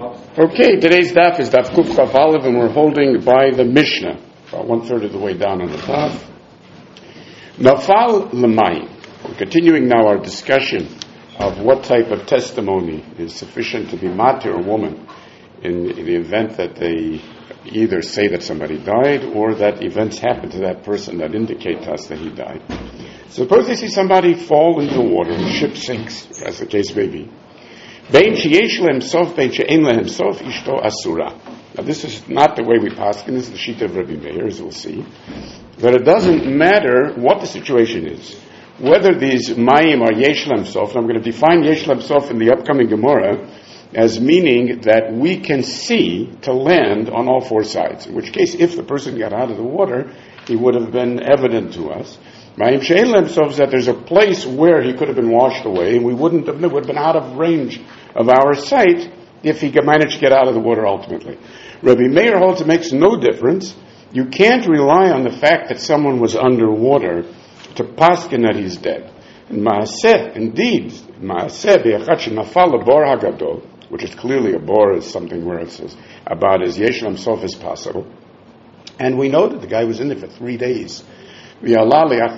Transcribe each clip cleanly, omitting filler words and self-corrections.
Okay, today's daf is daf Kuf Chaf Aleph, and we're holding by the Mishnah, about 1/3 of the way down on the daf. Nafal l'mayim. We're continuing now our discussion of what type of testimony is sufficient to be matir a woman in the event that they either say that somebody died or that events happen to that person that indicate to us that he died. Suppose they see somebody fall into the water, the ship sinks, as the case may be. Bein sheyesh lehem sof, bein she'ein lehem sof, ishto asura. Now this is not the way we paskin, this is the sheet of Rabbi Meir, as we'll see. But it doesn't matter what the situation is. Whether these mayim are yesh lehem sof, and I'm going to define yesh lehem sof in the upcoming Gemara as meaning that we can see to land on all four sides. In which case, if the person got out of the water, he would have been evident to us. Mayim she'ein lehem sof is that there's a place where he could have been washed away, and we would have been out of range of our sight if he managed to get out of the water ultimately. Rabbi Meir holds it makes no difference. You can't rely on the fact that someone was underwater to paskin that he's dead. And Maaseh, indeed, Maaseh be'achat shenafal lebor hagadol, which is clearly a bor is something where it says about as yesh lehem sof as possible. And we know that the guy was in there for 3 days. He got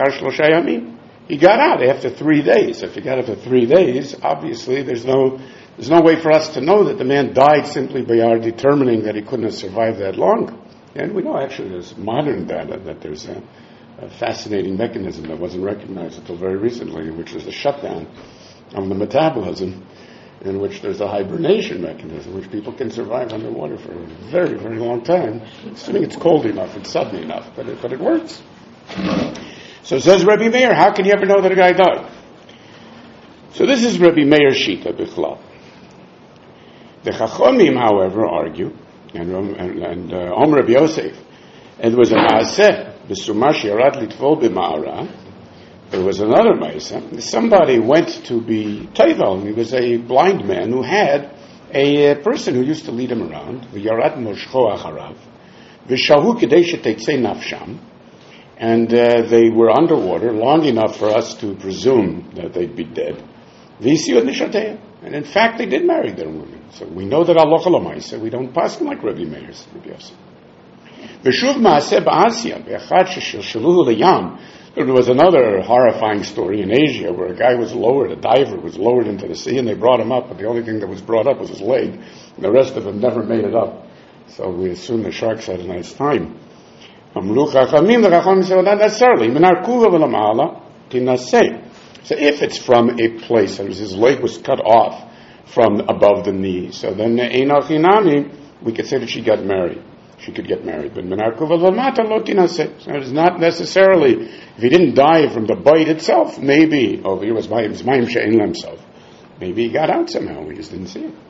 out after 3 days. If he got out after 3 days, obviously there's no way for us to know that the man died simply by our determining that he couldn't have survived that long. And we know actually there's modern data that there's a fascinating mechanism that wasn't recognized until very recently, which is the shutdown of the metabolism, in which there's a hibernation mechanism, which people can survive underwater for a very, very long time, assuming it's cold enough and sunny enough, but it works. So says Rabbi Meir, how can you ever know that a guy died? So this is Rabbi Meir's shita bichlal. The Chachomim, however, argue, and Rabbi Yosef, and there was a maaseh, b'sumash yarad litvol b'ma'ara. There was another maaseh. Somebody went to be taival, and he was a blind man who had a person who used to lead him around. V'yarad moshcho acharav, v'shahu kedei shetetzei nafsham. And they were underwater long enough for us to presume that they'd be dead. And in fact, they did marry their women. So we know that Allah Lamaisa, we don't pass them like Rabbi Meir's. There was another horrifying story in Asia where a guy was lowered, a diver was lowered into the sea, and they brought him up, but the only thing that was brought up was his leg, and the rest of him never made it up. So we assume the sharks had a nice time. The Chachamim say, well, not necessarily. So if it's from a place, and his leg was cut off from above the knee, so then we could say that she got married. She could get married. But so it's not necessarily, if he didn't die from the bite itself, maybe, he was mayim she'ein lehem sof. Maybe he got out somehow, we just didn't see him.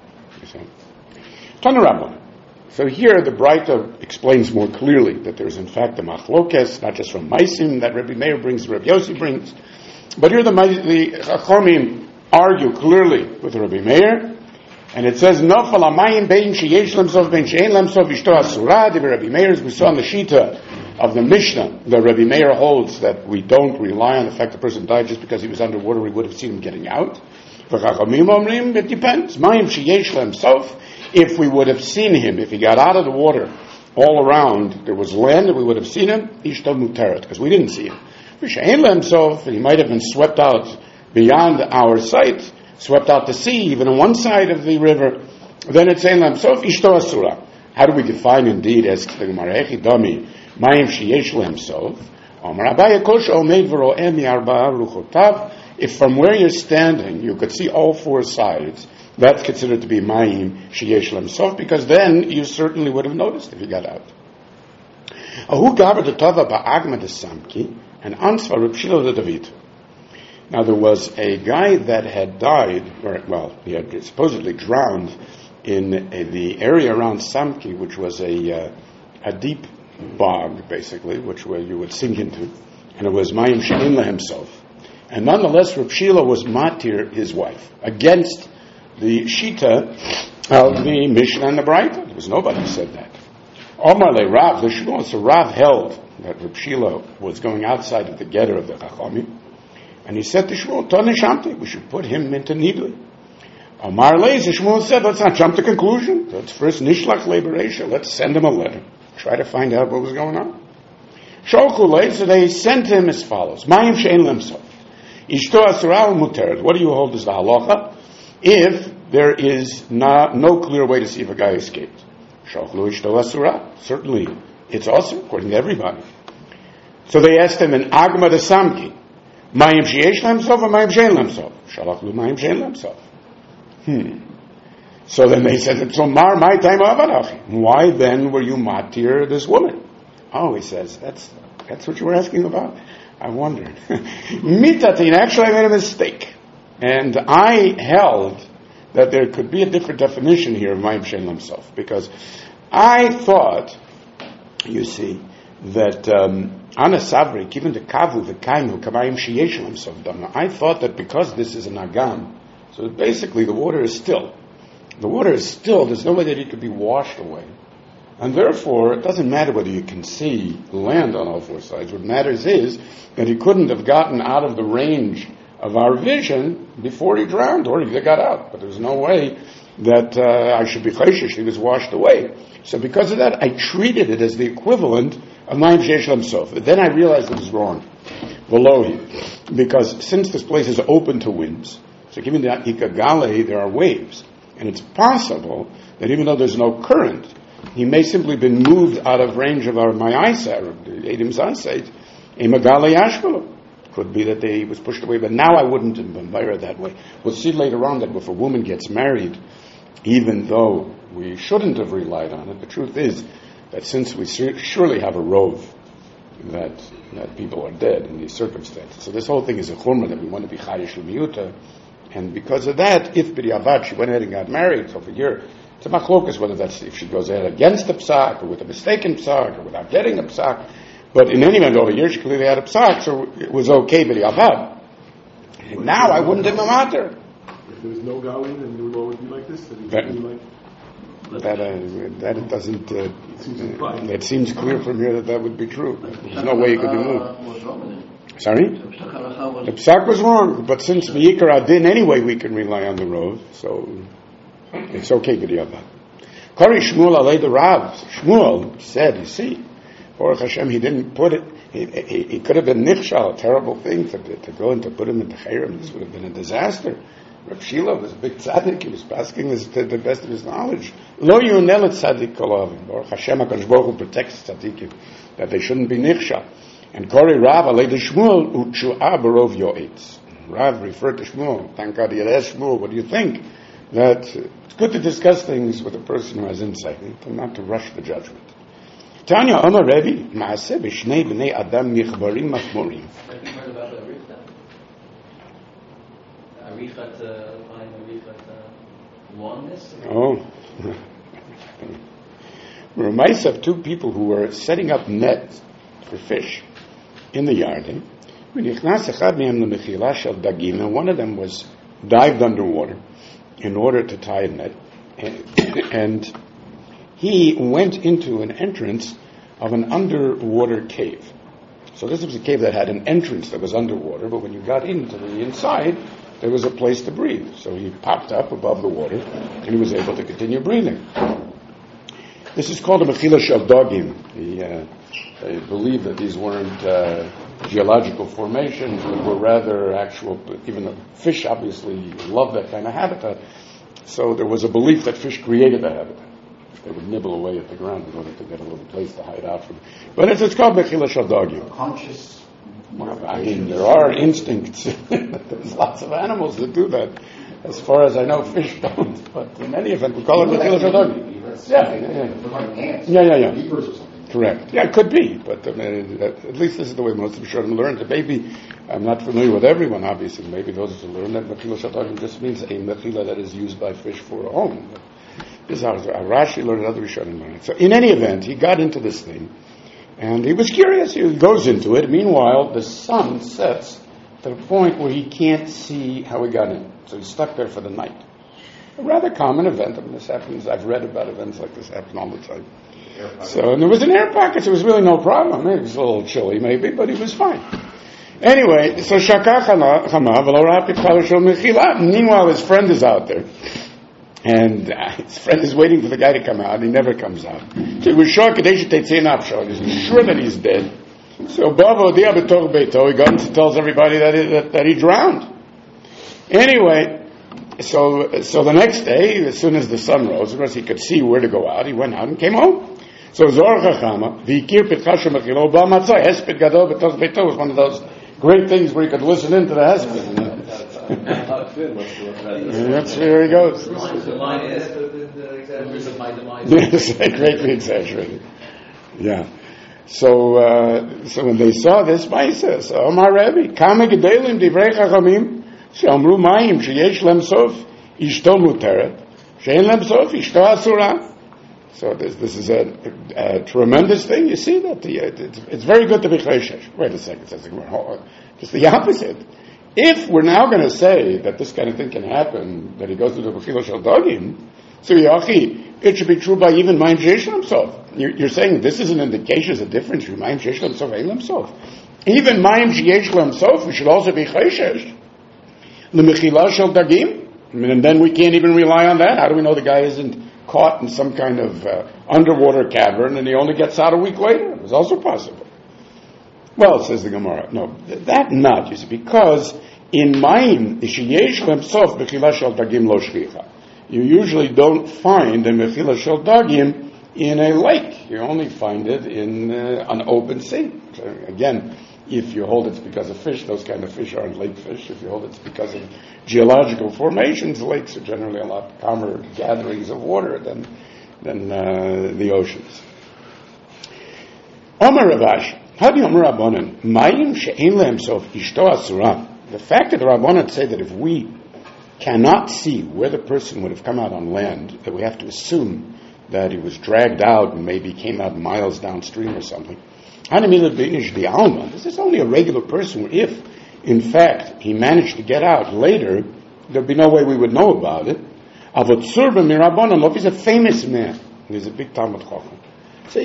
Tana Rabban. So here the Braita explains more clearly that there's in fact a machlokes, not just from Maisim that Rabbi Meir brings, Rabbi Yossi brings, but here the Chachamim argue clearly with Rabbi Meir, and it says Nafal hamayim bein sheyesh lehem sof bein she'ein lehem sof ishto asura. The Rabbi Meir, as we saw in the shita of the Mishnah, the Rabbi Meir holds that we don't rely on the fact the person died just because he was underwater. We would have seen him getting out. Chachamim omrim, it depends. Mayim sheyesh lehem sof. If we would have seen him, if he got out of the water all around, there was land, and we would have seen him, ishto muteret, because we didn't see him. She'ein lehem sof, and he might have been swept out beyond our sight, swept out to sea, even on one side of the river, then it's she'ein lehem sof, ishto asura. How do we define indeed, as the Gemara Echidami, mayim sheyesh lehem sof? Omar Abaye kol she'omed v'ro'eh mi'arba'a ruchotav. If from where you're standing, you could see all four sides, that's considered to be mayim sheyesh lehem sof, because then you certainly would have noticed if you got out. Ahu gaber de tova ba'agma de samki, and ansvar Reb Shilo de David. Now there was a guy that had died, he had supposedly drowned in the area around Samki, which was a deep bog, basically, where you would sink into, and it was mayim she'ein lehem sof. And nonetheless, Reb Shilo was matir his wife against the shita of the Mishnah and the Braita. There was nobody who said that. Omar le Rav, the Shmuel, so Rav held that Reb Shilo was going outside of the getter of the Chachamim, and he said to Shmuel, Tane Shamti, we should put him into Nidli. Amar Leizer, Shmuel said, let's not jump to conclusion. Let's first nishlach lebereisha. Let's send him a letter. Try to find out what was going on. Sholchu Leizer, so they sent him as follows. Mayim she'en lemsof. Ishto asura muteret. What do you hold as the halacha? If there is no clear way to see if a guy escaped. Sholchu ishto asura. Certainly, it's also according to everybody. So they asked him in Agma de Samki, Mayim she'esh lemsof or Mayim she'en lemsof? Shalachlu Mayim she'en lemsof. So then they said, so Mar, my time avanachi. Why then were you matir this woman? Oh, he says, that's what you were asking about? I wondered. Mitatin, actually I made a mistake. And I held that there could be a different definition here of Mayim she'en lemsof. Because I thought, you see, that Ana Savrik, even the Kavu, the Kainu, Kamayim she'esh lemsof dama. I thought that because this is an Agam, so basically the water is still. The water is still. There's no way that it could be washed away. And therefore, it doesn't matter whether you can see land on all four sides. What matters is that he couldn't have gotten out of the range of our vision before he drowned, or he got out. But there's no way that I should be chayshish. He was washed away. So because of that, I treated it as the equivalent of Mayim she'esh lemsof. But then I realized it was wrong. Velohi. Because since this place is open to winds, so given the Ikagale, there are waves. And it's possible that even though there's no current, he may simply been moved out of range of our Mayaisa, or the Edim Zanseit, Imagale Yashbalo. Could be that he was pushed away, but now I wouldn't have been that way. We'll see later on that if a woman gets married, even though we shouldn't have relied on it, the truth is that since we surely have a rove that people are dead in these circumstances. So this whole thing is a chumrah that we want to be chayish l'miyuta. And because of that, if b'diavad she went ahead and got married, so for a year, it's a machlokas whether that's if she goes ahead against a psak, or with a mistaken psak, or without getting a psak. But in any event, over here she clearly had a psak, so it was okay b'diavad. And now I wouldn't have matter. If there was no gali, then the law would be like this. That it doesn't. It seems clear from here that would be true. There's no way it could be moved. Sorry? The psak was wrong, but since V'yikar Adin anyway we can rely on the rov, so it's okay b'diavad. Kari Shmuel alei the Rav. Shmuel said, you see, Baruch Hashem, he didn't put it, he could have been nichshal, a terrible thing to go and to put him in the chayrim. This would have been a disaster. Rav Shila was a big tzaddik, he was passing this to the best of his knowledge. Lo yunel et tzaddik kolavim. Baruch Hashem, HaKadosh Baruch Hu protects tzaddikim, that they shouldn't be nichshal. And Kori Rav alei the Shmuel u'tshu'a barov yo'etz. Rav referred to Shmuel. Thank God he had asked Shmuel, what do you think? That it's good to discuss things with a person who has insight, and not to rush the judgment. Tanya Amar Rebbe, Maaseh b'shnei b'nei Adam michbarim machmorim. Have you heard about Arichat oneness? Oh. Reminds of two people who were setting up nets for fish in the yard. And one of them was dived underwater in order to tie a net. And he went into an entrance of an underwater cave. So this was a cave that had an entrance that was underwater, but when you got into the inside, there was a place to breathe. So he popped up above the water, and he was able to continue breathing. This is called a mechila shel dogim. They believe that these weren't geological formations, but were rather actual, even the fish obviously love that kind of habitat. So there was a belief that fish created the habitat. They would nibble away at the ground in order to get a little place to hide out from. But it's called mechila shel dogim. Conscious. Well, I mean, there are instincts. There's lots of animals that do that. As far as I know, fish don't. But in any event, we call it mechila shel dogim. Yeah. Correct. Yeah, it could be, but at least this is the way most of the Rishonim learned it. Maybe, I'm not familiar with everyone, obviously. Maybe those who learn that mechila shel dogim just means a mechila that is used by fish for a home. But this is how Rashi learned, other Rishonim learned it. So in any event, he got into this thing, and he was curious. He goes into it. Meanwhile, the sun sets to the point where he can't see how he got in. So he's stuck there for the night. A rather common event. I mean, this happens. I've read about events like this happen all the time. So, and there was an air pocket, so it was really no problem. Maybe it was a little chilly, maybe, but he was fine. Anyway, so Shakach Hama, V'lo Ra Pitchalo Shel Mechila. Meanwhile, his friend is out there. And his friend is waiting for the guy to come out, and he never comes out. So he was sure Kadesh Tetzei Nafsho. He's sure that he's dead. So Bava Odia B'Tor Beito, he goes and tells everybody that he drowned. Anyway, so the next day, as soon as the sun rose, of course he could see where to go out, he went out and came home. So Zohar Chachama, V'ikir Pitchashu Mechilo Ba Matzah, Hesped Gadol B'Tor Beito was one of those great things where you could listen into the Hesped. That's where he goes. Yes, greatly exaggerated. Yeah. So when they saw this, Maisa, so Omar Rebbe, Kama Gedelim Divrei Chachamim, She'amru Mayim, She'yesh Lem Sof, Ishto Muteret, She'en Lem Sof, Ishto Asura. So this is a tremendous thing. You see that it's very good to be Cheshesh. Wait a second, says the Gemara. Just the opposite. If we're now going to say that this kind of thing can happen, that he goes to the Bechilo Shel Dagim, so Yachi, it should be true by even Mayim Sheyesh Lem Sof. You're saying this is an indication, there's a difference between Mayim Sheyesh Lem Sof and Lem Sof. Even Mayim Sheyesh Lem Sof, we should also be Cheshesh. The Mechila Shel Dagim, and then we can't even rely on that. How do we know the guy isn't caught in some kind of underwater cavern and he only gets out a week later? It's also possible. Well, says the Gemara, no, that not, you see, because in Mayim, Sheyesh Lem Sof, Mechila Shel Dagim Lo Shvicha. You usually don't find a Mechila Shel Dagim in a lake. You only find it in an open sea. So again, if you hold it's because of fish, those kind of fish aren't lake fish. If you hold it's because of geological formations, lakes are generally a lot calmer gatherings of water than the oceans. Omar Ravash, how do you Omar Rabbanan? Mayim she'en lehem sof ishto asura. The fact that the Rabbanan say that if we cannot see where the person would have come out on land, that we have to assume that he was dragged out and maybe came out miles downstream or something. This is only a regular person. If, in fact, he managed to get out later, there'd be no way we would know about it. If he's a famous man, he's a big Talmud Chacham. So,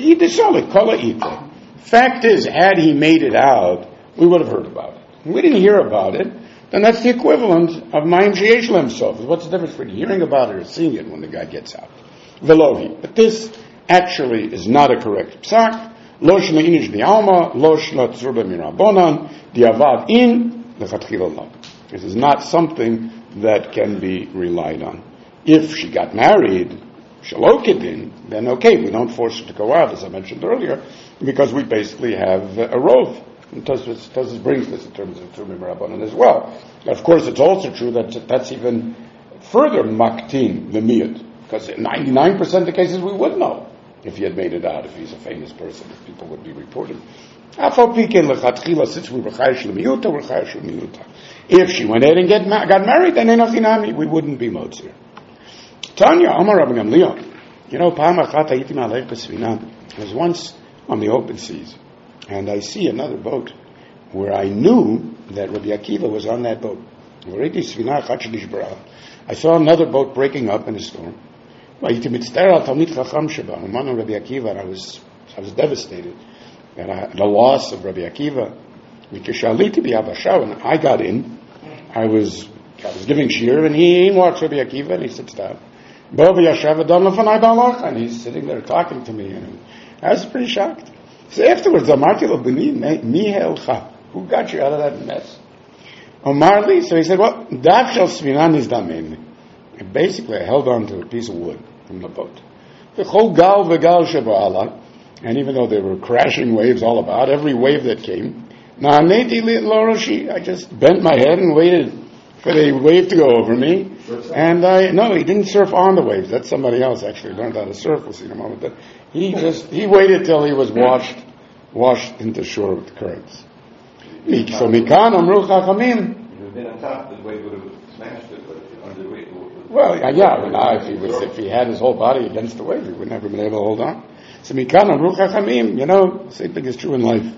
fact is, had he made it out, we would have heard about it. If we didn't hear about it, then that's the equivalent of Mayim Sheyesh Lem Sof. What's the difference between hearing about it or seeing it when the guy gets out? Velohi. But this actually is not a correct psak. Lo shna inish di'alma, lo shna tzurba mirabonan, di'avav in, lechatchila lo. This is not something that can be relied on. If she got married, shalokidin, then okay, we don't force her to go out, as I mentioned earlier, because we basically have a rov. And Tosfos brings this in terms of tzurba mirabonan as well. Of course, it's also true that that's even further maktin, the miyad. Because in 99% of the cases we would know if he had made it out, if he's a famous person, if people would be reporting. If she went ahead and got married, then we wouldn't be motzir. Tanya, Amar Rabbi Gamliel. I was once on the open seas, and I see another boat where I knew that Rabbi Akiva was on that boat. I saw another boat breaking up in a storm. I was devastated at the loss of Rabbi Akiva. When I got in, I was giving shir, and he watched Rabbi Akiva, and he sits down. And he's sitting there talking to me, and I was pretty shocked. So afterwards, who got you out of that mess? Omarli, so he said, well, and basically I held on to a piece of wood from the boat. And even though there were crashing waves all about, every wave that came, I just bent my head and waited for the wave to go over me. And he didn't surf on the waves. That's somebody else actually learned how to surf. We'll see in a moment. But he waited till he was washed into shore with the currents. So Mikan Amru Chachamim. On top, the wave would have smashed it, but under the weight. Well, if he had his whole body against the wave, he would never been able to hold on. So Mikan Amru Chachamim, same thing is true in life.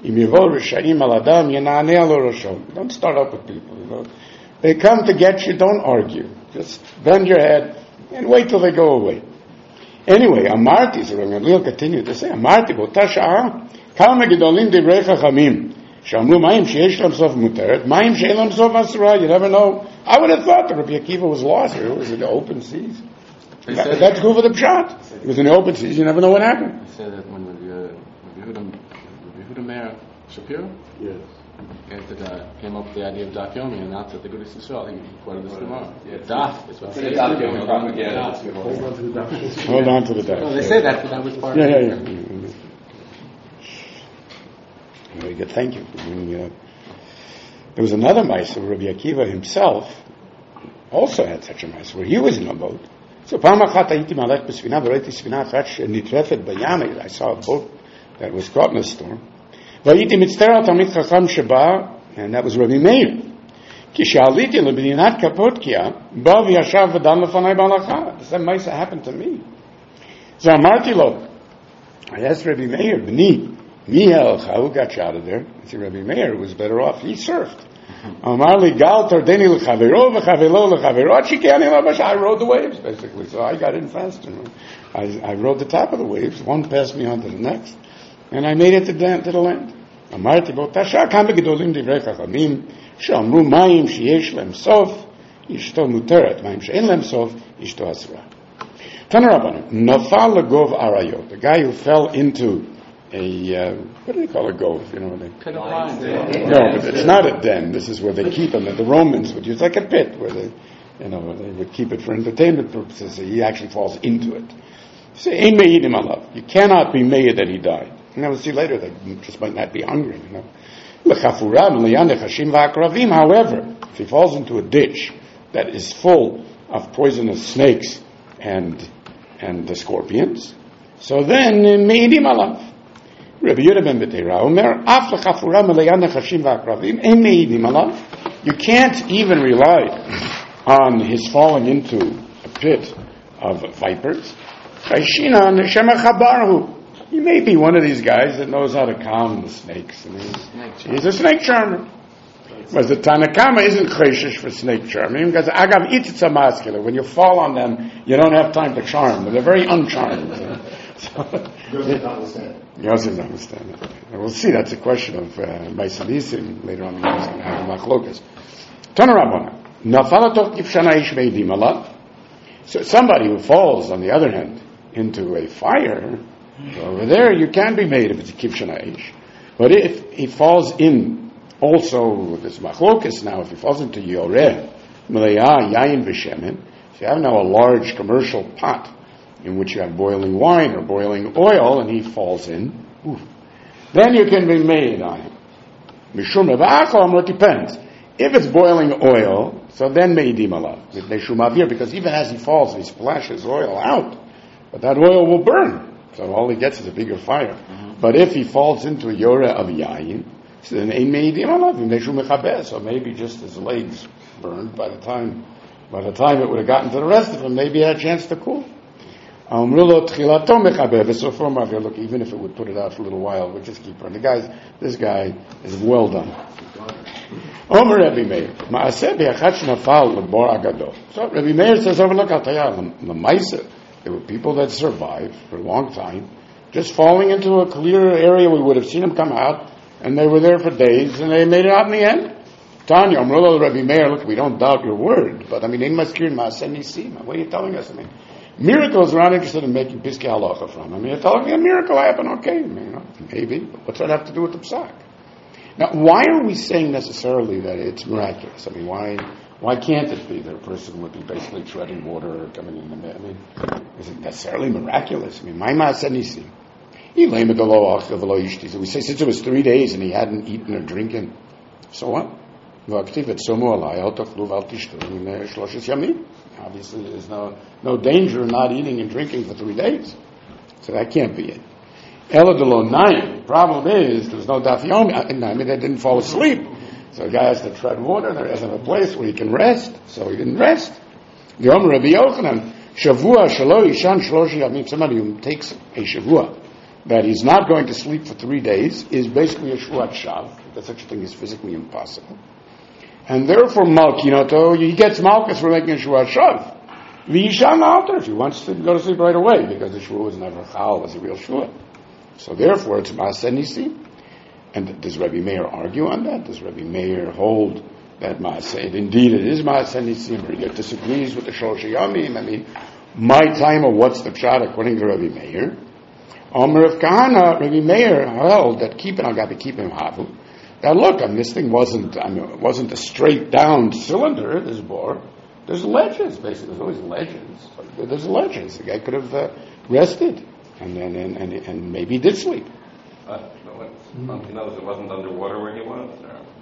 Don't start up with people, They come to get you, don't argue. Just bend your head and wait till they go away. Anyway, Amarti, so Rabbi Gamliel continued to say, Amarti, B'ota sha'a, kama gedolim divrei chachamim, Shamru Mayim sheyesh lam sof muteret, Mayim she'en lam sof asura. You never know. I would have thought that Rabbi Akiva was lost here. It was in the open seas. That's good for the pshat. It was in the open seas. You never know what happened. He said that when Yehuda Meir Shapiro Yes. came up with the idea of Daf Yomi and announced that the Gudas Yisrael, he quoted this tomorrow. Daf is what For they the say. Daf Yomi propaganda. Hold on to the documents. Hold on to the No, dust. they say that, but that was part Yeah, of yeah, it. yeah. Very good. Thank you. There was another mice where Rabbi Akiva himself also had such a mice where he was in a boat. So פעם אחת הייתי מהלך בספינה וראיתי ספינה אחת שנטרפת בים. I saw a boat that was caught in a storm. והייתי מצטער על תלמיד חכם שבא, and that was Rabbi Meir. כשעליתי למדינת קפודקיה, בא וישב ודן לפני בהלכה. The same mice happened to me. So אמרתי לו, I asked Rabbi Meir, בני, מי הלך? Who got you out of there? I said, Rabbi Meir was better off. He surfed. אמר לי, גל תרדני לחברו וחברו לחברו, עד שקיעני לבשה. I rode the waves, basically. So I got in faster. I rode the top of the waves. One passed me on to the next. And I made it to the land. אמרתי, באותה שעה כמה גדולים דברי חכמים, שאמרו מים שיש להם סוף, אשתו מותרת. מים שאין להם סוף, אשתו אסורה. תנו רבנו, נפל לגוב אריות. The guy who fell into a, what do they call a gove? You know, Pit of lions. no, but it's not a den. This is where they keep them. The Romans would use like a pit where they, they would keep it for entertainment purposes. So he actually falls into it. So, ein meidim alav. You cannot be made that he died. And we'll see later that he just might not be hungry. However, if he falls into a ditch that is full of poisonous snakes and the scorpions, so then meidim alav. Rabbi Yehuda ben Beteira Omer, af lechafura meleyan nechashim v'akravim, ein meidim alav. You can't even rely on his falling into a pit of vipers. Chayshina neshema chabarhu. He may be one of these guys that knows how to calm the snakes. He's a snake charmer. But the Tanakama isn't chayshish for snake charming because agav itzitza maskela. When you fall on them, you don't have time to charm them. They're very uncharmed. Doesn't understand. Yosef doesn't understand it. And we'll see. That's a question of Maisanisim later on. He's going to have a machlokas. Tana Rabbana. Nafala toch kifshana ish meidim alav. So somebody who falls, on the other hand, into a fire, over there you can be made if it's a kivshana ish. But if he falls in, also this machlokas now, if he falls into yoreh, meleah, yayin v'shemen, if you have now a large commercial pot in which you have boiling wine or boiling oil, and he falls in, then you can be made on him. Mishum evachom, it depends. If it's boiling oil, so then meidim alav, because even as he falls, he splashes oil out, but that oil will burn. So all he gets is a bigger fire. But if he falls into a yoreh of yayin, so then ein meidim alav, so maybe just his legs burned by the time it would have gotten to the rest of him, maybe he had a chance to cool. Look, even if it would put it out for a little while, we'll just keep burning. This guy is well done. Omer Rabbi Meir, so Rabbi Meir says, overlook, I'll tell you, there were people that survived for a long time, just falling into a clear area. We would have seen them come out, and they were there for days, and they made it out in the end. Tanya, Rabbi Meir, look, we don't doubt your word, but what are you telling us? Miracles we're not interested in making Piskei Halacha from. You're telling me a miracle happened, okay, maybe, but what's that have to do with the Psak? Now, why are we saying necessarily that it's miraculous? Why can't it be that a person would be basically treading water or coming in the is it necessarily miraculous? My ma said nisim. We say since it was 3 days and he hadn't eaten or drinking, so what? Obviously, there's no danger in not eating and drinking for 3 days. So that can't be it. The problem is, there's no daf yomi. They didn't fall asleep. So the guy has to tread water. There isn't a place where he can rest. So he didn't rest. The Omer Rabbi Yochanan, Shavua Shalo Ishan Shloshi, somebody who takes a Shavua, that he's not going to sleep for 3 days, is basically a Shuat Shav. That such a thing is physically impossible. And therefore, Malkinoto, he gets Malkus for making a Shuat Shav. V'yishan alter, if he wants to go to sleep right away, because the Shua was never Chal, was a real Shua. So therefore, it's Maaseh Nisim. And does Rabbi Meir argue on that? Does Rabbi Meir hold that Maaseh, indeed it is Maaseh Nisim, or he disagrees with the Shlosh Yamim? I mean, my time of what's the pshat according to Rabbi Meir? Omer of Kahana, Rabbi Meir held that keeping havu. Now look, this thing wasn't a straight down cylinder, this bore. There's ledges, basically. There's always ledges. There's ledges. The guy could have rested and maybe did sleep. He knows it wasn't underwater where he was.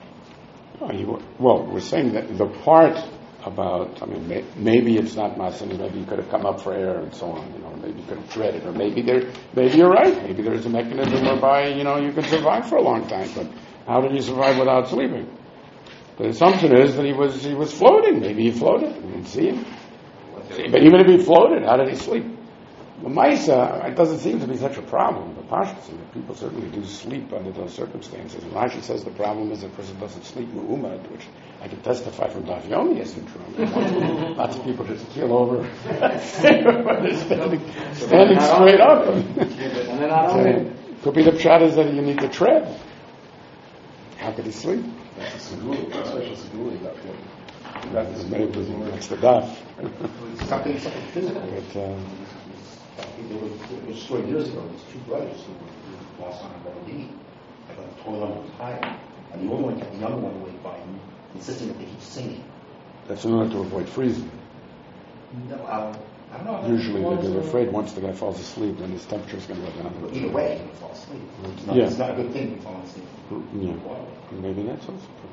Well, we're saying that the part about, maybe it's not Maaseh, maybe you could have come up for air and so on, maybe you could have treaded, or maybe you're right, maybe there's a mechanism whereby, you can survive for a long time, but how did he survive without sleeping? The assumption is that he was floating, maybe he floated, we didn't see him. But even if he floated, how did he sleep? The Maisa, it doesn't seem to be such a problem. The Pashas, people certainly do sleep under those circumstances. And Rashi says the problem is a person doesn't sleep mu'umad, which I can testify from Daf Yomi isn't true. Lots of people just keel over standing straight up. Could be the pshat is that you need to tread. How could he sleep? That's a special seguli Daf Yomi. That's the Daf. Something physical. It was 4 years ago. There's two brothers who lost on a Rabbi. I thought the taller one was higher. And the older one kept the younger one away by him, insisting that they keep singing. That's in order to avoid freezing. No, I don't know. Usually they're afraid once the guy falls asleep, then his temperature is going to go down. Either way, he will fall asleep. It's not a good thing to fall asleep. Yeah. Maybe that's also true.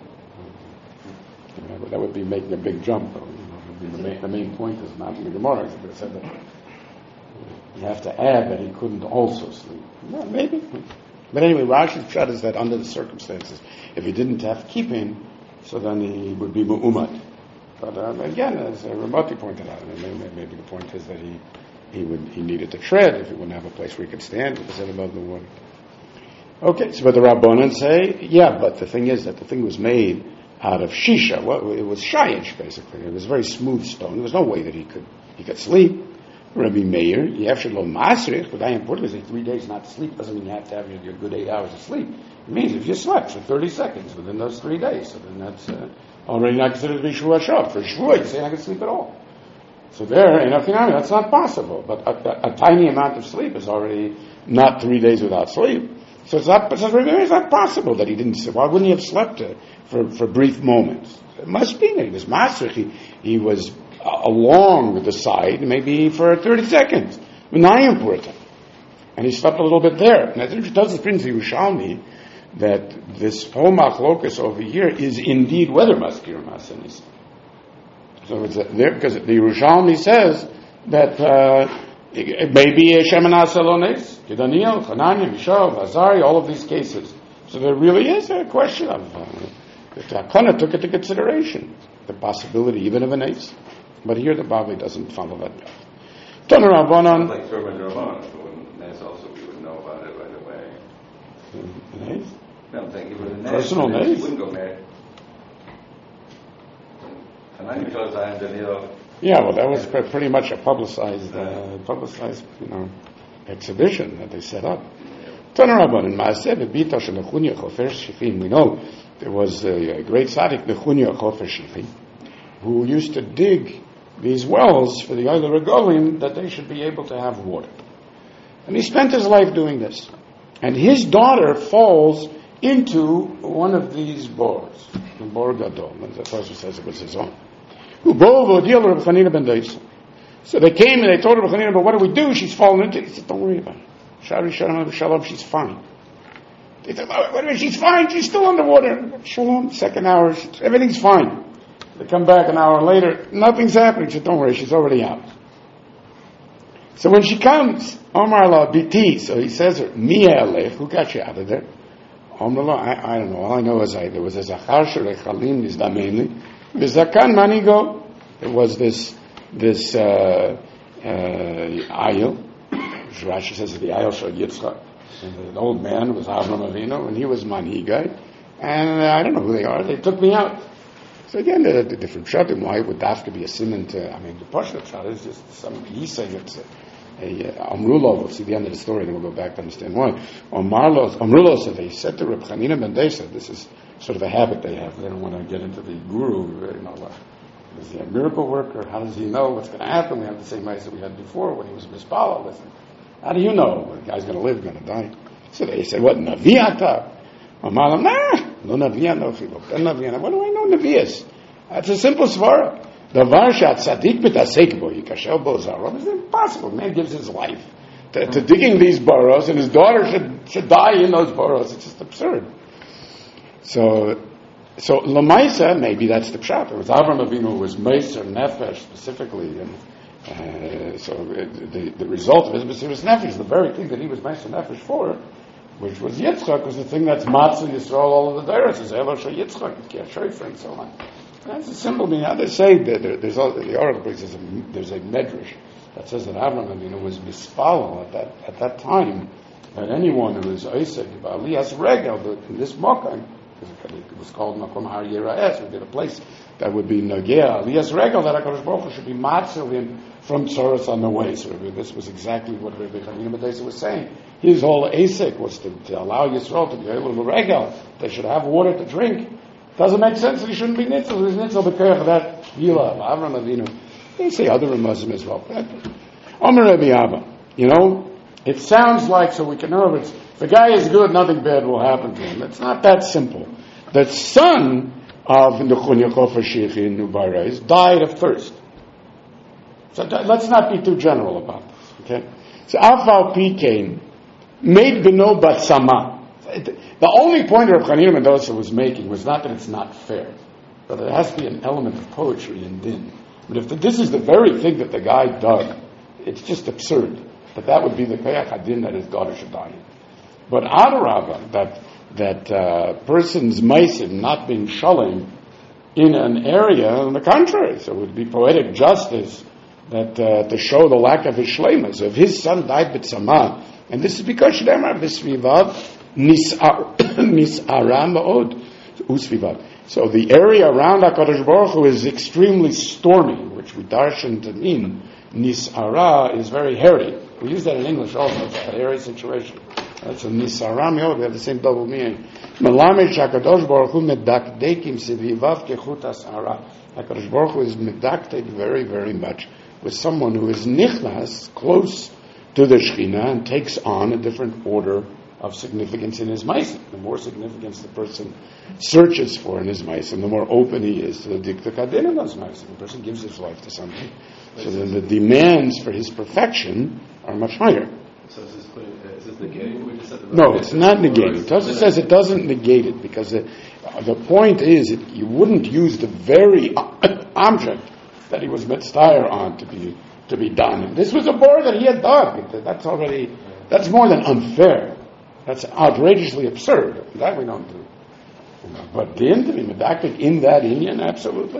That would be making a big jump, though. The main point is not in the Gemara. It said that you have to add that he couldn't also sleep. Yeah, maybe. But anyway, Rashi's pshat is that under the circumstances, if he didn't have keeping, so then he would be mu'umad. But again, as Ramati pointed out, maybe the point is that he needed to tread if he wouldn't have a place where he could stand with his head above the water. Okay, so but the Rabbanan say, yeah, but the thing is that the thing was made out of shisha. Well, it was shayish, basically. It was very smooth stone. There was no way that he could sleep. Rabbi Meir, Yefshelo Masrich, but I important is 3 days not to sleep doesn't mean you have to have your good 8 hours of sleep. It means if you slept for 30 seconds within those 3 days, so then that's already not considered to be Shvuah Shah. For Shvuah, you say I can sleep at all. So there, in Afghanistan, that's not possible. But a tiny amount of sleep is already not 3 days without sleep. So it's not possible that he didn't sleep. Why wouldn't he have slept for brief moments? It must be that he was Masrich. He was along with the side, maybe for 30 seconds. And he slept a little bit there. And I think it does bring to Yerushalmi that this whole machlokas over here is indeed whether maskir masanis. So it's there because the Yerushalmi says that it may be a Shemanah Salonis, Daniel, Hananiah, Mishael, Azari, all of these cases. So there really is a question of the Takana took into consideration the possibility even of an ace. But here the Bavli doesn't follow that path. Tana Rabbanan. Like Servant Rabbanan, Nes also we would know about it right away. An ace? No, I'm saying it was a Nes. Personal Nes? He wouldn't go mad. And I because I am Daniel. Yeah, well, that was pretty much a publicized, exhibition that they set up. Tana Rabbanan, Maaseh B'Bita Shenechunya Chofer Shifim. We know there was a great tzaddik Nechunya Chofer Shifim who used to dig these wells for the Oile Regolim that they should be able to have water. And he spent his life doing this. And his daughter falls into one of these bores, the Bor Gadol, and the Torah says it was his own. So they came and they told Rabbi Chanina, but what do we do? She's fallen into it. He said, don't worry about it. Shari Shalom, Shalom, she's fine. They said, wait a minute, she's fine, she's still underwater. Shalom, second hour, everything's fine. They come back an hour later, nothing's happening. She said, don't worry, she's already out. So when she comes, Omar la biti, so he says her, Mi alech, who got you out of there? Omar la, I don't know, all I know is there was a zachar sherechalim nizdamenli, v'zakan manigo, there was this ayil, Rashi says the ayil shel Yitzchak, and the old man was Avram Avinu, and he was manigai, and I don't know who they are, they took me out. So again, there are different pshatim. Why would dafka be a simon to? The pashut pshat is just some. He says it's Amrulo, we'll see the end of the story, then we'll go back to understand why. Amrulo said, they said to Reb Chanina ben Dosa, this is sort of a habit they have. They don't want to get into the guru, is he a miracle worker? How does he know what's going to happen? We have the same Maisa we had before when he was Mispala. Listen, how do you know the guy's going to live, going to die? So they said, what, Naviata? Amalam, no Naviya, no Chilo. What do I know Navias? That's a simple svara. The Varshat Sadik Mitasek Bo Yikashel Bo Zarom is impossible. Man gives his life to digging these burrows, and his daughter should die in those burrows. It's just absurd. So Lamaisa, maybe that's the pshat. It was Avram Avinu who was Meiser Nefesh specifically, and so the result of his Mesiras Nefesh, the very thing that he was Meiser Nefesh for, which was Yitzchak, was the thing that's Matzah Yisrael all of the Deiros, is Elo Shal Yitzchak, Kia Shoifer, and so on. That's a simple meaning. How they say that the oracle brings there's a medrash that says that Avram Avinu was mispalel at that time, that anyone who is Isaac Aliyas Regel in this Mokan, it was called Makom Har Yiraes, would be the place that would be Nagea Aliyas Regel, that HaKadosh Baruch Hu should be matzil him from tzoros on the way. So this was exactly what Rabbi Chanina ben Dosa was saying. His whole Asik was to allow Yisrael to be able to regel. They should have water to drink. Doesn't make sense that he shouldn't be nitzel. He's nitzel b'kerech of that Yila of Avram Avinu. They say other Ramazim as well. Omer Rabbi Abba. It sounds like, so we can know if the guy is good, nothing bad will happen to him. It's not that simple. The son of Nechunya Chofer Sheikhi in Nubayres died of thirst. So let's not be too general about this. Okay. So Afal Pikain made Beno Batsama. The only point Rav Chanina ben Dosa was making was not that it's not fair, but there has to be an element of poetry in din. But if this is the very thing that the guy dug, it's just absurd that would be the Kayach Hadin that his daughter should die in. But Adarabah, that person's meisim not being shalom in an area, on the contrary, so it would be poetic justice that to show the lack of his shleimus. If his son died b'tzama, and this is because Shlemar v'svivav nis'ara ma'od usvivav. So the area around HaKadosh Baruch Hu is extremely stormy, which we darshan to mean nis'ara is very hairy. We use that in English also. It's a hairy situation. That's a nis'ara ma'od. We have the same double meaning. Melamed HaKadosh Baruch Hu medakdekim sevivav kechutas ara. HaKadosh Baruch Hu is medakdek very, very much with someone who is nichnas, close to the Shekhinah, and takes on a different order of significance in his ma'asim. The more significance the person searches for in his ma'asim, the more open he is to the dikta kadin in those ma'asim. The person gives his life to something, so then the demands for his perfection are much higher. So is this negating? We just said No, it's not negating. Tosfos says it doesn't negate it, because the point is that you wouldn't use the very object that he was mitzvah on to be done. And this was a bore that he had dug. That's more than unfair. That's outrageously absurd. That we don't do. But din to be medactic in that Indian, absolutely.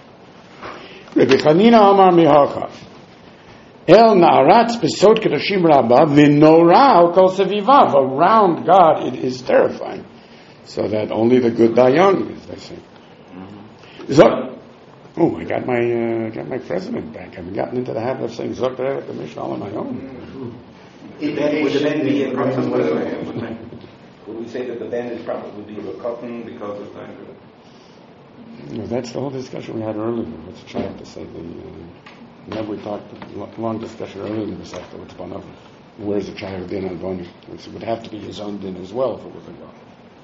Rabbi Chanina Amar Mihacha El Na'aratz Besot Kedashim Rabbah V'Norah Kol Sevivav. Around God it is terrifying, so that only the good die young, as they say. I got my president back. I haven't gotten into the habit of saying Zok Tereh the Mishnah on my own. Would the ben be a cotton? Would we say that the ben is probably be a cotton because of time? No, that's the whole discussion we had earlier. Let's try to say remember we talked a long discussion earlier in this after what's one of it. Where's the child din on Boni? It would have to be his own din as well if it was a God.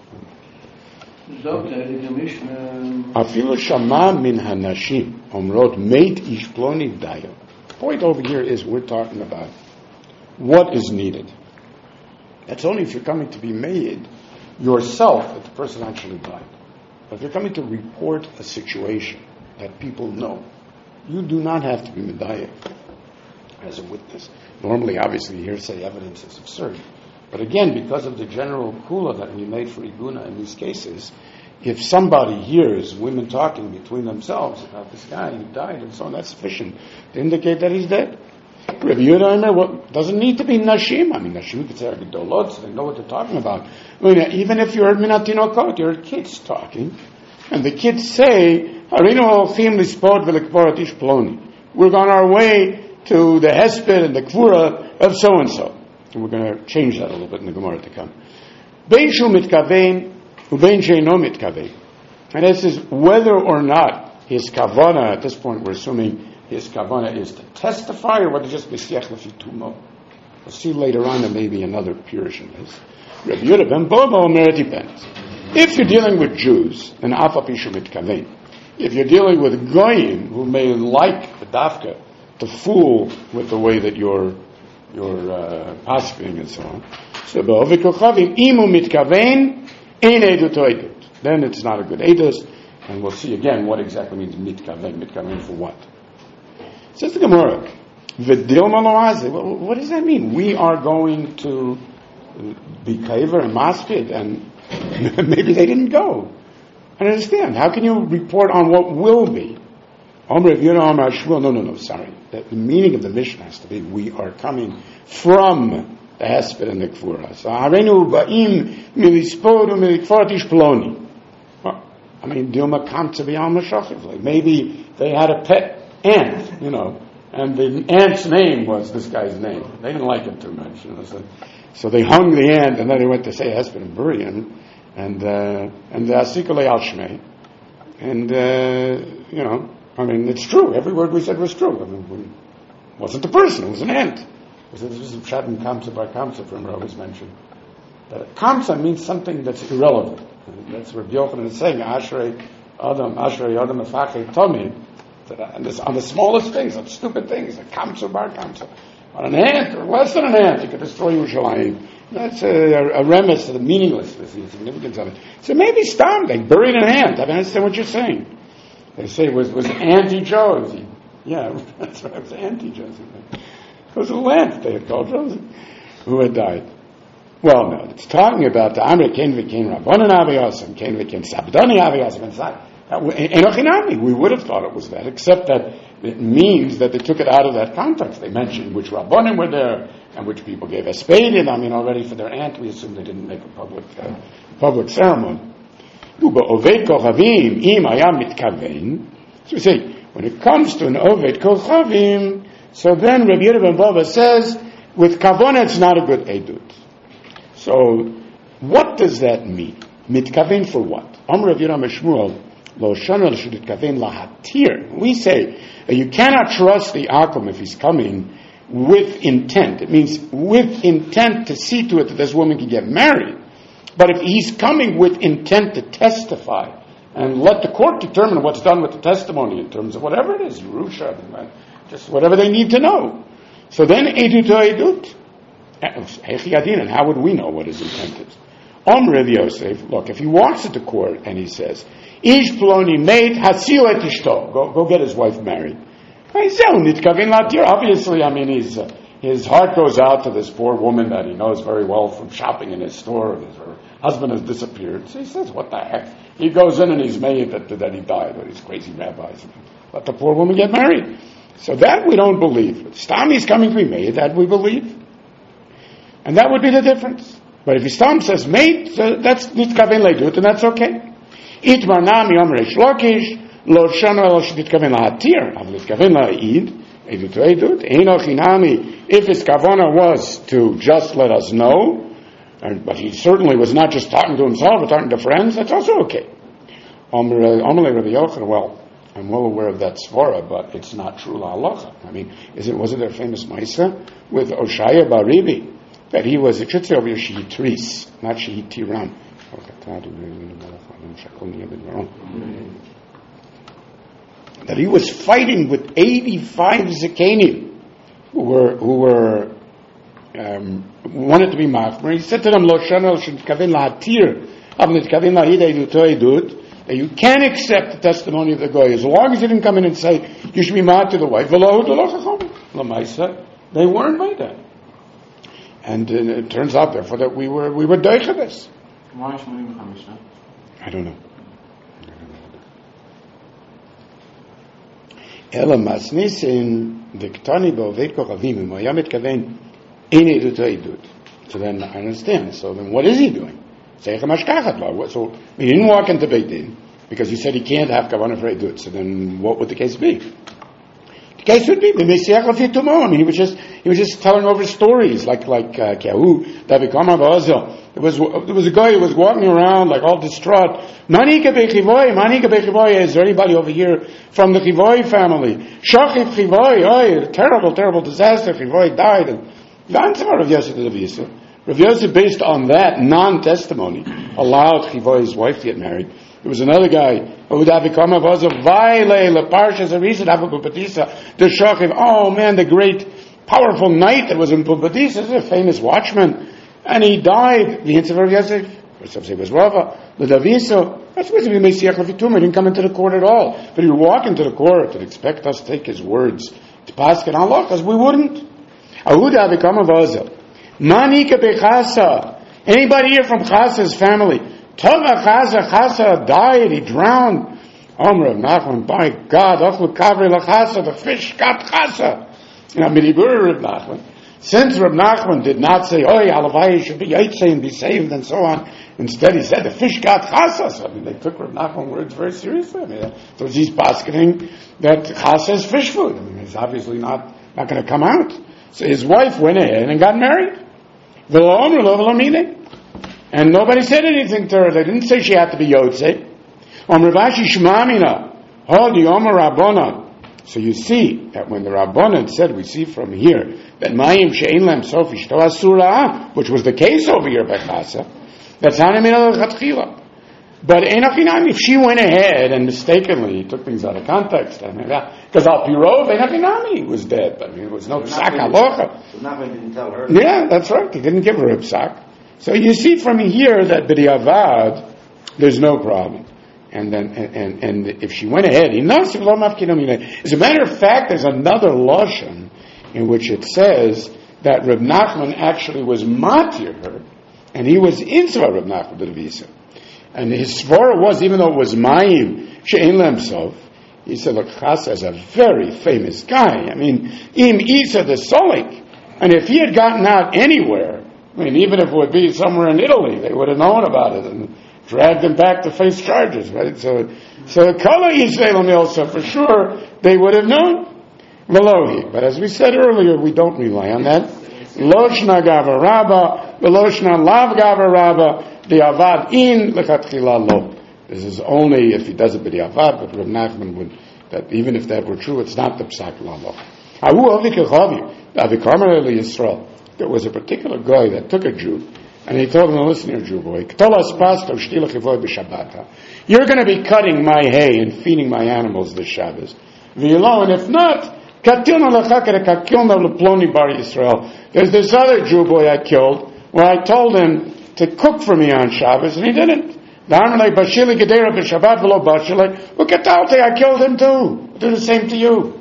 Afilu shama min hanashim omrot meit ish ploni dayo. The point over here is we're talking about what is needed. That's only if you're coming to be made yourself that the person actually died. But if you're coming to report a situation that people know, you do not have to be medayek as a witness. Normally, obviously, hearsay evidence is absurd. But again, because of the general kula that we made for Iguna in these cases, if somebody hears women talking between themselves about this guy who died and so on, that's sufficient to indicate that he's dead. Rabbi Yehuda doesn't need to be nashim. I mean, nashim could say gedolot, so they know what they're talking about. I mean, even if you're minatinokot, you're kids talking, and the kids say, "Harinu holchim lispod v'lekporat ish ploni." We're on our way to the hesped and the kvura of so and so. And we're going to change that a little bit in the Gemara to come. Bein shu mitkavein ubein sheino mitkavein. And this is whether or not his kavana, at this point we're assuming his kavana is to testify or whether just b'siach lefi tumo. We'll see later on there may be another pirush in this. Rabbi Yehuda ben Boba Omer, it depends. If you're dealing with Jews, then afa pishu mitkavein. If you're dealing with goyim who may like the dafka to fool with the way that you're pasking and so on, so ba'ovik kochavim imu mitkavein ein edut edut. Then it's not a good edus, and we'll see again what exactly means mitkavein. Mitkavein for what? Says the Gemara, v'dilma lo'azeh. What does that mean? We are going to be kaver and maspid, and maybe they didn't go. I understand. How can you report on what will be? No, sorry. The meaning of the mission has to be, we are coming from the hesped and the kvura. So, harenu ba'im milispod u'milikfort ish ploni. I mean, Dilma kam to be al mashachiv. Maybe they had a pet ant, and the ant's name was this guy's name. They didn't like him too much, so they hung the ant, and then they went to say hesped and bury him, and the asikole al shmei, and I mean, it's true. Every word we said was true. I mean, it wasn't the person; it was an ant. This is Pshat and Kamsa by Kamsa from Rav mentioned. That Kamsa means something that's irrelevant. That's what Yochanan is saying. Ashrei Adam Afachei Tomid. On the smallest things, on stupid things, like Kamsa bar Kamsa. On an ant, or less than an ant, you could destroy Yerushalayim. That's a remiss to the meaninglessness, the significance of it. So maybe stop. They buried an ant. I understand what you're saying. They say was anti-Joe. Yeah, that's right. It was anti-Joe. It was a ant they had called Joseph, who had died. Well, no, it's talking about the Amr Ken V'Ken Rabbanan Aviyosem, Ken V'Ken Sabdani Aviyosem, and we would have thought it was that, except that it means that they took it out of that context. They mentioned which Rabbanim were there and which people gave Espadin. I mean, already for their aunt, we assume they didn't make a public ceremony. So we say, when it comes to an Oved Kochavim, so then Rabbi Yehuda ben Bava says, with Kavona it's not a good Edut. So, what does that mean? Mitkavein for what? Amr Rav Yehuda Meshmuel, Lo Shana L'Shuditkavein Lahatir. We say, you cannot trust the Akum if he's coming with intent. It means with intent to see to it that this woman can get married. But if he's coming with intent to testify, and let the court determine what's done with the testimony in terms of whatever it is, Yerusha, just whatever they need to know. So then, edut to edut. And how would we know what his intent is? Rav Yosef, look, if he walks into court and he says, Ish ploni made hasil et ishto, go get his wife married. Obviously, I mean, his heart goes out to this poor woman that he knows very well from shopping in his store. Her husband has disappeared. So he says, what the heck? He goes in and he's made that he died, or these crazy rabbis. Let the poor woman get married. So that we don't believe. Stami's coming to be made, that we believe. And that would be the difference. But if Stam says made, so that's nitkaven leidut, and that's okay. Itmar nami omer Reish Lakish, lo shana lo nitkaven lahatir, av nitkaven laid, edut to edut, eino chinami, if his kavana was to just let us know, but he certainly was not just talking to himself or talking to friends, that's also okay. Omer Rabbi Yochanan, well, I'm well aware of that svara, but it's not true la'alacha. I mean, wasn't there a famous Maisa with Oshaya Baribi that he was, it should say over here, Shehitris, not Shehitiram. That he was fighting with 85 Zakanim who were wanted to be machmer. He said to them, Lo shana sh'nitkaven lahatir, av nitkaven lahid eduto edut, that you can accept the testimony of the goy as long as he didn't come in and say you should be mad to the wife. They weren't by that, and it turns out therefore that we were doichabes. Why Shmuel Chamisha? I don't know. Ela masnisin diktani b'oved kochavim u'moya mitkaven ein edut edut. So then I understand. So then what is he doing? So he didn't walk into Beit Din because he said he can't have kavanah for edut. So then what would the case be? Guys would be Mesiach Lafitumo. I mean, he was just telling over stories like Kehu, David Kama Bazel. There was a guy who was walking around like all distraught. Manika Bechivoy. Is there anybody over here from the Chivoy family? Shachit Chivoy. Terrible disaster. Chivoy died. And Rav Yosef Rav Yosef, based on that non-testimony, allowed Chivoy's wife to get married. There was another guy who would have become a Vaile Leparshas Arisa Pumbedisa the Shachiv. Oh man, the great powerful knight that was in Pumbedisa, is a famous watchman. And he died. The answer of Rav Yosef, or some say it was Rava, the Daviso. That's supposed to be Mesiach Lefitum. He didn't come into the court at all. But he would walk into the court and expect us to take his words to pass it on law, because we wouldn't. Ahuda become a Vazel. Manika Bechasa. Anybody here from Chasa's family? Tova Chasa died, he drowned. Rav Nachman, by God, Achlu Kavri Lachasa, the fish got Chasa. Midibur Rav Nachman. Since Rav Nachman did not say, Alavai should be Yitzay and be saved and so on, instead he said, the fish got Chasa. So, they took Rav Nachman's words very seriously. So he's posketing that Chasa is fish food. It's obviously not going to come out. So his wife went ahead and got married. And nobody said anything to her. They didn't say she had to be Yotzei. So you see that when the Rabbanan said, we see from here, that Mayim She'en Lem Sof Ishto Asura, which was the case over here by Chasa, that's Hanim El Chatchila. But Enochinami, if she went ahead and mistakenly took things out of context, because Al Pirov, Enochinami was dead. But it was no psak halacha. So Nachman didn't tell her. Yeah, that's right. He didn't give her a psak. So you see from here that b'diavad, there's no problem. And then, and if she went ahead, as a matter of fact, there's another lashon in which it says that Reb Nachman actually was matir her, and he was inside Reb Nachman b'davisa. And his svara was, even though it was Mayim She'en Lem Sof, he said, look, Chasa is a very famous guy. I mean, Im Isa the Solik. And if he had gotten out anywhere, even if it would be somewhere in Italy, they would have known about it and dragged him back to face charges, right? So Kala Yisrael also, for sure, they would have known. Velohi. But as we said earlier, we don't rely on that. Loshna Gava Rabba, Veloshna Lav Gava Rabba, the Avad in Lechatchila Lo. This is only if he does it with the Avad, but Rav Nachman would, that even if that were true, it's not the Psak Lo. There was a particular guy that took a Jew, and he told him, listen here, Jew boy, you're going to be cutting my hay and feeding my animals this Shabbos. And if not, there's this other Jew boy I killed, where I told him to cook for me on Shabbos, and he didn't. I killed him too. I'll do the same to you.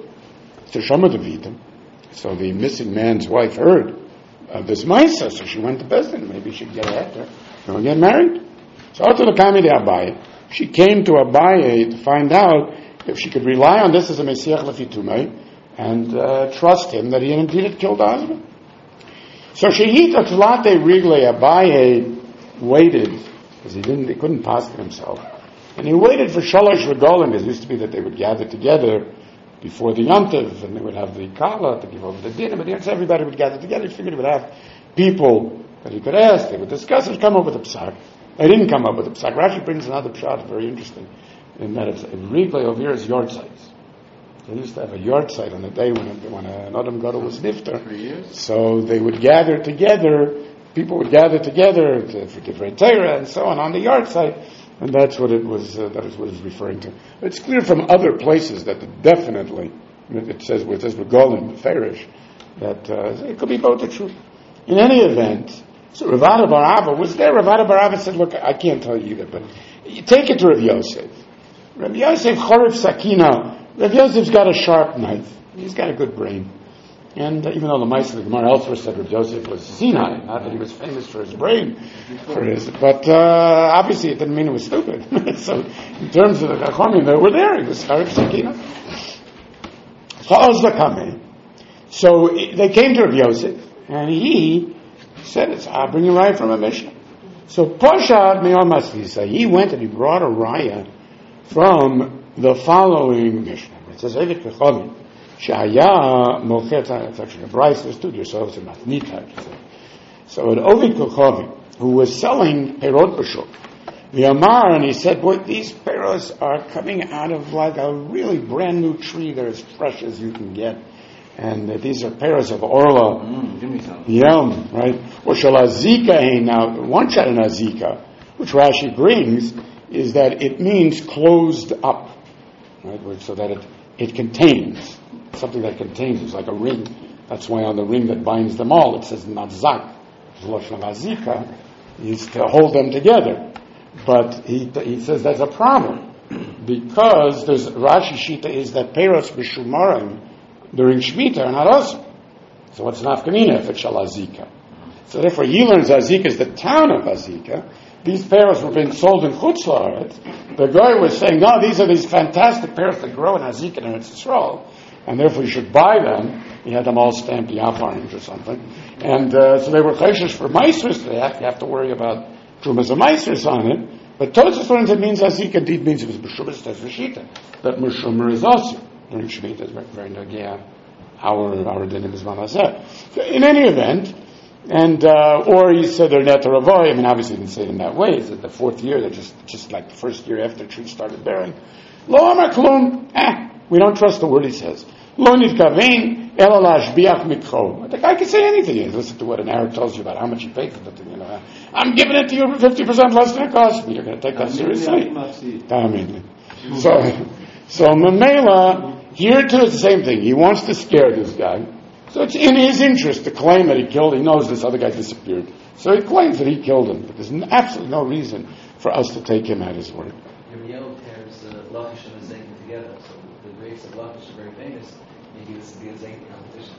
So the missing man's wife heard of this Maisa, so she went to Bezdin. Maybe she'd get after her and get married. So she came to Abaye to find out if she could rely on this as a Mesiach Lefitumei and trust him that he indeed had killed the husband. So Shehita Tlate Rigle Abaye waited, because he couldn't pass it himself. And he waited for Shalosh Regolim. It used to be that they would gather together before the Yontiv, and they would have the Kala to give over the dinner, but everybody would gather together. He figured he would have people that he could ask, they would discuss, and come up with a psak. They didn't come up with a psak. Rashi brings another pshat, very interesting, in that it's in Rigley over here is yard sites. They used to have a yard site on the day when an Adam Gadol was nifter. So they would gather together, people would gather together for different Torah and so on the yard site, and that's what it was. That is what it's referring to. It's clear from other places that definitely it says Begolim, Farish, that it could be both the truth. In any event, so Rav Ada bar Abba was there. Rav Ada bar Abba said, "Look, I can't tell you either, but you take it to Rav Yosef. Rav Yosef Chorif Sakina. Rav Yosef's got a sharp knife. He's got a good brain." And even though the Maisa of the Gemara elsewhere said Rav Yosef was Sinai, not that he was famous for his brain, but obviously it didn't mean he was stupid. So in terms of the Chachamim that were there, he was Chorif Sakina. So they came to Rav Yosef, and he said, I'll bring you right from a Mishnah. So Pashad Me'al Masvisa, he went and he brought a raya from the following Mishnah. It says, Shaya Mochet, it's actually a Bryce, there's two yourselves in Matnita. So an Ovid Kochovi, who was selling Perot B'Shuk, the Amar, and he said, boy, these peros are coming out of like a really brand new tree. They're as fresh as you can get. And these are peros of Orla. Give me some. Yum, right? Or Shalazika, now, one shot in Azika, which Rashi brings, is that it means closed up, right? So that it contains, something that contains, it's like a ring. That's why on the ring that binds them all, it says Nazak. Azika is to hold them together. But he says that's a problem, because there's Rashi Shita is that Peros B'Shumarim during Shemitah are not awesome. So what's nafkamina if it's Shalazika? So therefore he learns Azika is the town of Azika. These pears were being sold in Chutz La'aretz. The guy was saying, no, these are these fantastic pears that grow in Azika and Eretz Yisrael, and therefore you should buy them. He had them all stamped Yafarnish or something. And so they were chayshish for Maisers. You have to worry about Trumas of Maisers on it. But Tosfos learns it means Azika, indeed means it was B'Shumas Tezvashita. That Mushumer is also during Shemitah. It's very Nagia, our dinim is Manaseh. So in any event, and or he said they're Netaravoy. I mean, obviously he didn't say it in that way. He said the fourth year, they're just like the first year after the tree started bearing. Lo Amar Klum. We don't trust the word he says. Lo Nitkavein Ela Lashbiach Mikcho. The guy can say anything. Listen to what an Arab tells you about how much he paid for the thing. I'm giving it to you for 50% less than it cost me. You're going to take that seriously? So Mamela, here too is the same thing. He wants to scare this guy. So it's in his interest to claim that he killed. He knows this other guy disappeared. So he claims that he killed him. But there's absolutely no reason for us to take him at his word. Your yellow pairs Lachish and Zaytin together. So the grapes of Lachish are very famous. Maybe this would be a Zaytin competition.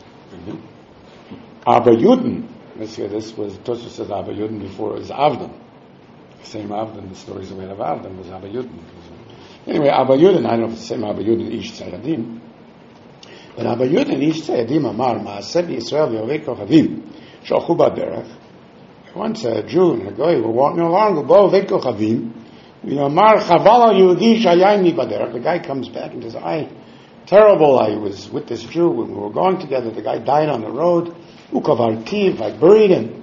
Abba Yudin, this was, Tosfos says Abba Yudin before it was Avdin. The same Avdin, the stories we had of Avdin was Abba Yudin. Anyway, Abba Yudin, I don't know if it's the same Abba Yudin, Ish Tzayadim. But Abba Yudin, Ish Tzayadim, Amar, Ma'aseh Yisrael Yovei Kochavim, Shalchu Baderech. Once a Jew and a guy were walking along, Bo Yovei Kochavim, Amar, Chaval Yehudi Shayayim Baderech. The guy comes back and says, terrible, I was with this Jew when we were going together, the guy died on the road, Ukavartiv, I buried him.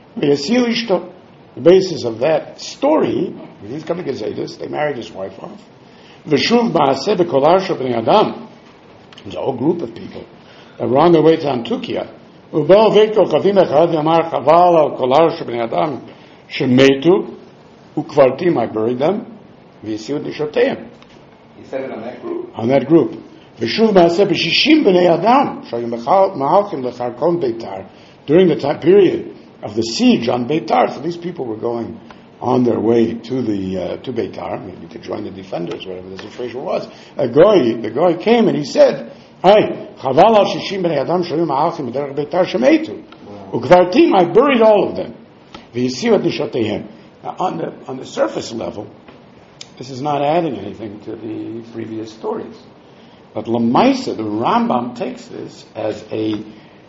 The basis of that story, he's coming to say this, they married his wife off. V'shuv ma'aseh b'kol harsha b'nei Adam. There's a whole group of people that were on their way to Antukia. U'bo v'ekol kavim echad yamar chaval al kol harsha b'nei Adam shemetu ukvartim, I buried them. V'yisiu nishoteim. He said it on that group. On that group. V'shuv ma'aseh b'shishim b'nei Adam shayim ma'alchim l'charkon Beitar, during the time period of the siege on Beitar. So these people were going on their way to to Beitar, maybe to join the defenders, whatever the situation was. The guy came and he said, Chaval al shishim b'nei Adam shayim ma'alchim b'derech Beitar shemetu ukvartim, I buried all of them. V'yisiu et nishoteim. Now on the surface level, this is not adding anything to the previous stories. But Lamaisa, the Rambam takes this as a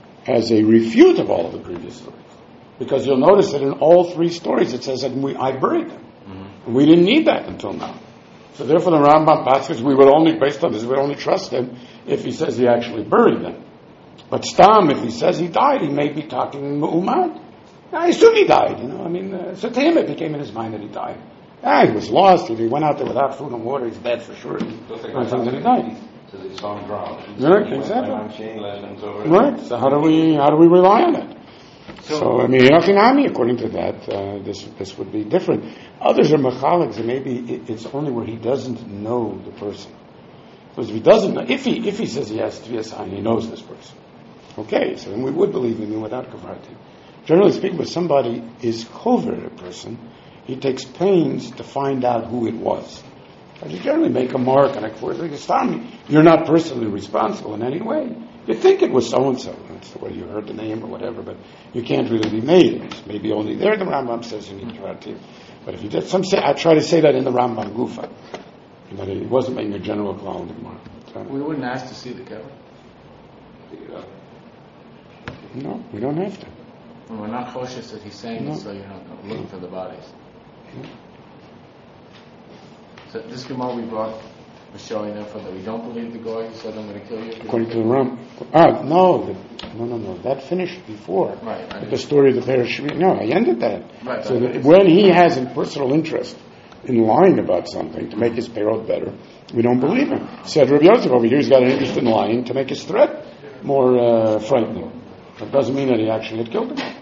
refute of all of the previous stories. Because you'll notice that in all three stories it says that I buried them. Mm-hmm. And we didn't need that until now. So therefore the Rambam passes, we would only, based on this, we would only trust him if he says he actually buried them. But Stam, if he says he died, he may be talking Mu'umad. I assume he died, so to him it became in his mind that he died. He was lost, he went out there without food and water, he's dead for sure. He died. So they saw him drown. Right, exactly. Right. So how do we rely on it? So according to that, this would be different. Others are mechalics, and maybe it's only where he doesn't know the person. Because if he doesn't know, if he says he has to be a sign, he knows this person. Okay, so then we would believe in him without kavarti. Generally speaking, when somebody is covert a person, he takes pains to find out who it was. You generally make a mark on a kavod. You're not personally responsible in any way. You think it was so-and-so. That's the way you heard the name or whatever, but you can't really be made. It's maybe only there the Rambam says you need kavod. But if you did I try to say that in the Rambam Gufa. But it wasn't making a general clown anymore. We wouldn't ask to see the cover. No, we don't have to. We're not cautious that he's saying it, so you're not looking for the bodies. So this Gemara we brought We're showing therefore that we don't believe the goy who said, I'm going to kill you. According to the Ram. No. That finished before. Right. The story of the Bereshit. No, I ended that. Right. So that when he has a personal interest in lying about something to make his perot better, we don't believe him. Said Rabbi Yosef over here, he's got an interest in lying to make his threat more frightening. That doesn't mean that he actually had killed him.